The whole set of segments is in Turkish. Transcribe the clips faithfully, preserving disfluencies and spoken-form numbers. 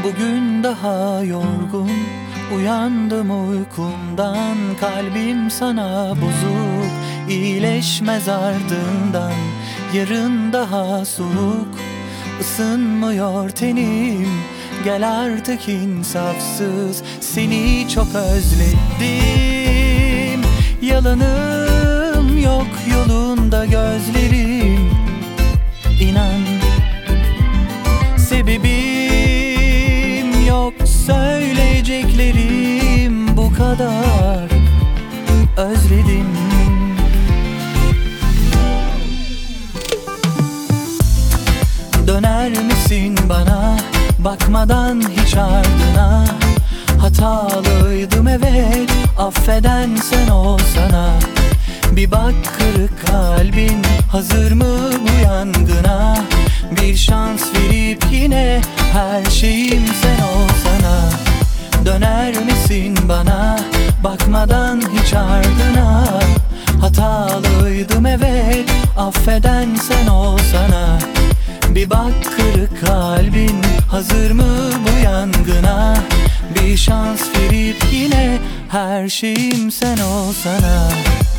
Bugün daha yorgun uyandım uykumdan. Kalbim sana bozuk, iyileşmez ardından. Yarın daha soğuk, ısınmıyor tenim. Gel artık insafsız, seni çok özledim. Yalanım yok yolunda gözlerim, İnan sebebim yok, söyleyeceklerim bu kadar. Özledim. Döner misin bana bakmadan hiç ardına? Hatalıydım evet, affeden sen olsana. Bir bak kırık kalbin hazır mı bu yangına? Bir şans verip yine her şeyim sen olsana. Döner misin bana bakmadan hiç ardına? Hatalıydım evet, affeden sen olsana. Bir bak kırık kalbin hazır mı bu yangına? Bir şans verip yine her şeyim sen olsana.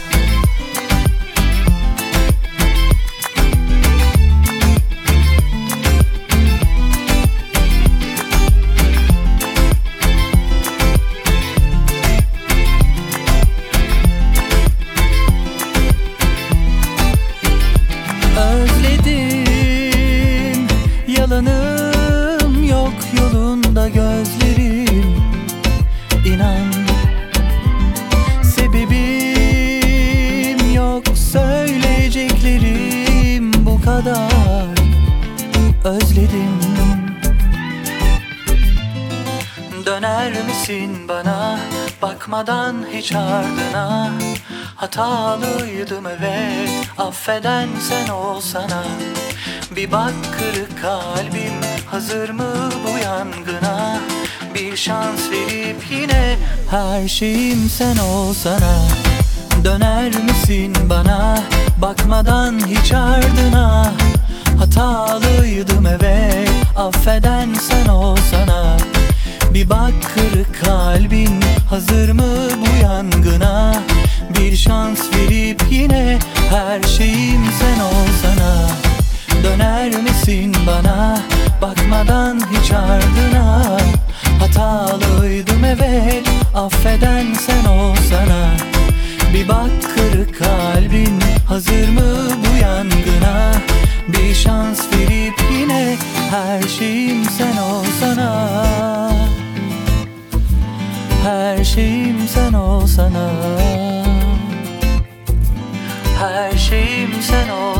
Özledim, yalanım yok yolunda gözlerim, İnan sebebim yok, söyleyeceklerim bu kadar. Özledim. Döner misin bana bakmadan hiç ardına? Hatalıydım evet, affeden sen olsana. Bir bak kırık kalbim hazır mı bu yangına? Bir şans verip yine her şeyim sen olsana. Döner misin bana bakmadan hiç ardına? Hatalıydım evet, affeden sen olsana. Bir bak kırık kalbin hazır mı bu yangına? Bir şans verip yine her şeyim sen olsana. Döner misin bana bakmadan hiç ardına? Hatalıydım evet, affeden sen olsana. Bir bak kırık kalbin hazır mı bu yangına? Bir şans verip yine her şeyim sen olsana. Her şeyim sen olsana. Her şeyim sen olsana.